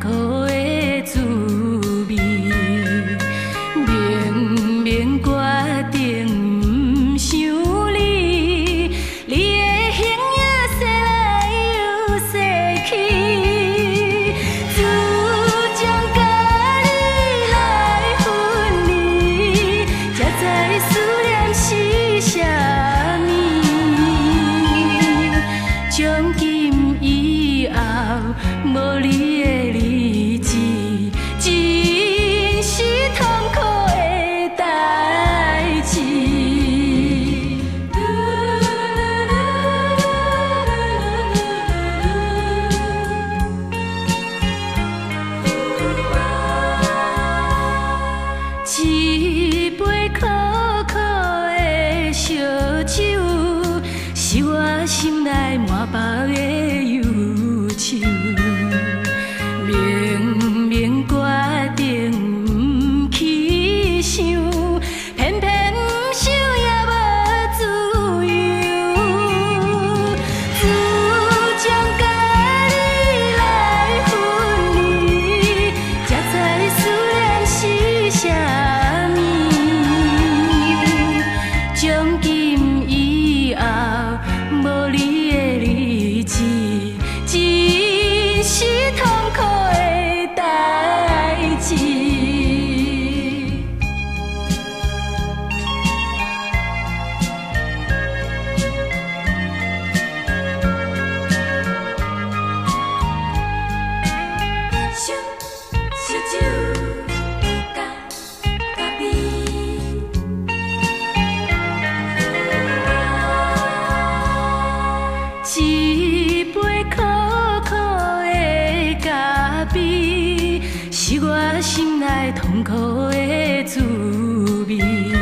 苦的滋味。明明决定不想你，你的形影说来又说去，主将甲你来分离，才知思念是啥物。从今以后，无你的日子，真是痛苦的代志。一杯苦苦的烧酒，是我心内满腹的忧愁。明明决定不去想，偏偏不想也无自由。主将甲你来分离，才知思念是啥物。从今以后，无你的日子，真是痛苦的代志。烧酒，咖啡。一杯苦苦的咖啡，是我心内痛苦的滋味。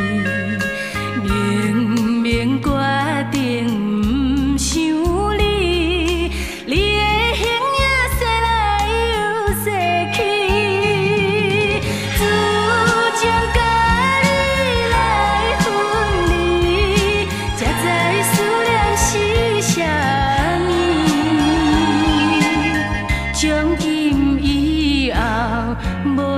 明明决定不想你，你的形影说来又说去，主将甲你来分离，才知思念是啥物。从今以后，无